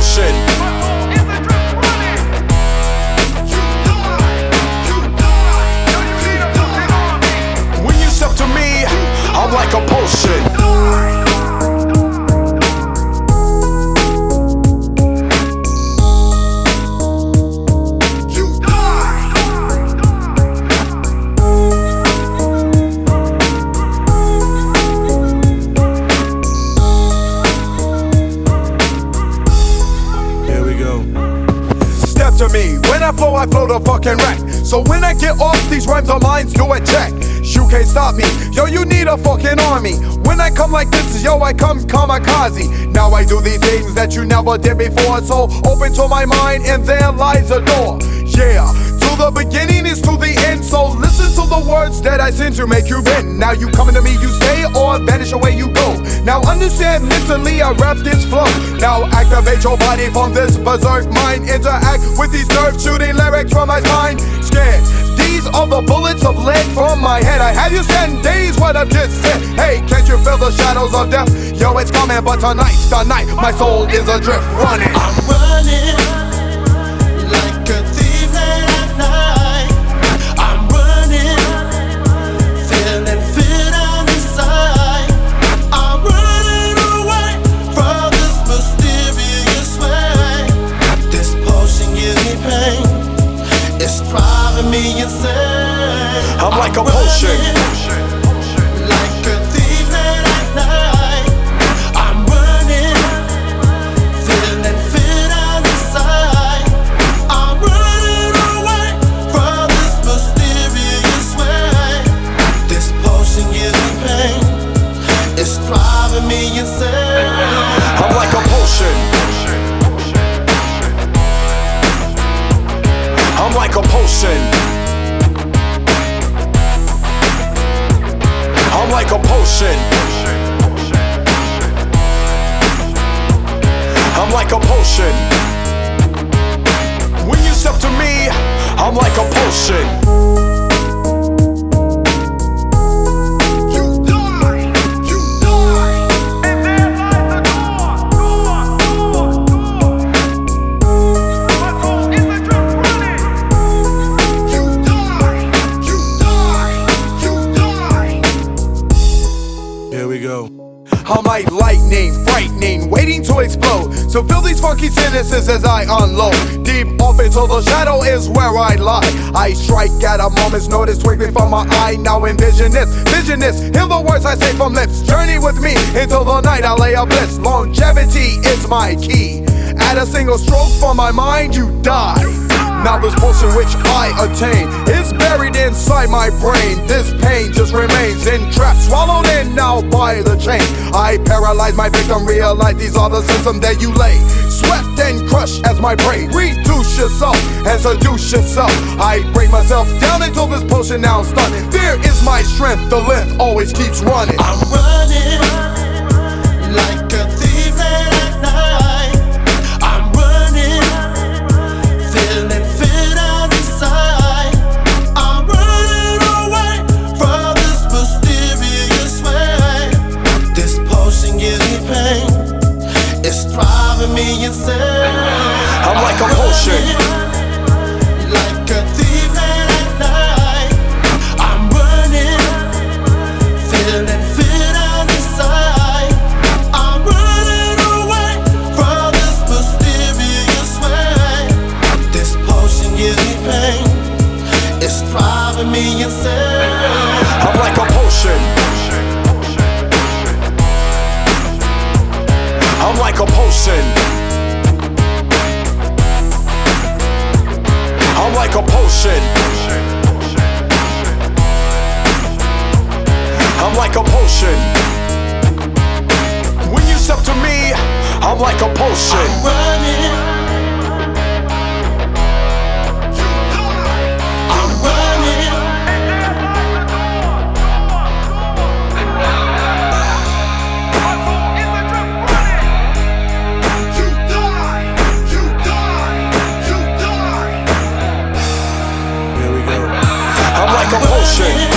potion. When you step to me, I'm like a potion. To me, when I flow the fucking wreck. So when I get off, these rhymes of mine do a check. You can't stop me, yo, you need a fucking army. When I come like this, yo, I come kamikaze. Now I do these things that you never did before. So open to my mind and there lies a door. Yeah, to the beginning is to the end. So listen to the words that I send to make you bend. Now you coming to me, you stay or vanish away you go. Now understand mentally I rap this flow. Now activate your body from this berserk mind. Interact with these nerve shooting lyrics from my spine. Scared, these are the bullets of lead from my head. I have you stand days what I've just said. Hey, can't you feel the shadows of death? Yo, it's coming, but tonight's the night. My soul is adrift, running. I'm running like a thief late at night. I'm running, feeling fear down inside. I'm running away from this mysterious way. This potion gives me pain, it's driving me insane. I'm like a potion. Like a thief late at night. I'm running, feeling fear down inside. I'm running away from this mysterious way. This potion gives me pain, it's driving me insane. I'm like a potion. I'm like a potion. I'm like a potion. I'm like a potion. When you step to me, I'm like a potion. I'm like lightning, frightening, waiting to explode. So feel these funky sentences as I unload. Deep off into the shadow is where I lie. I strike at a moment's notice, twinkling from my eye. Now envision this, hear the words I say from lips. Journey with me until the night I lay a bliss. Longevity is my key. Add a single stroke from my mind, you die. Now this potion which I attain is buried inside my brain. This pain just remains entrapped, swallowed in now by the chain. I paralyze my victim, realize these are the symptoms that you lay. Swept and crushed as my prey. Reduce yourself and seduce yourself. I break myself down until this potion now stunned. Fear is my strength, the length always keeps running. I'm running like a thief late at night. I'm running, feeling fear down inside. I'm running away from this mysterious way. This potion gives me pain, it's driving me insane. I'm like a potion. Like a thief late at night. I'm running, feeling fear down inside. I'm running away from this mysterious way. This potion gives me pain, it's driving me insane. I'm like a potion. I'm like a potion. I'm like a potion. I'm like a potion. When you step to me, I'm like a potion. I'm running, I'm running. I'm like a potion.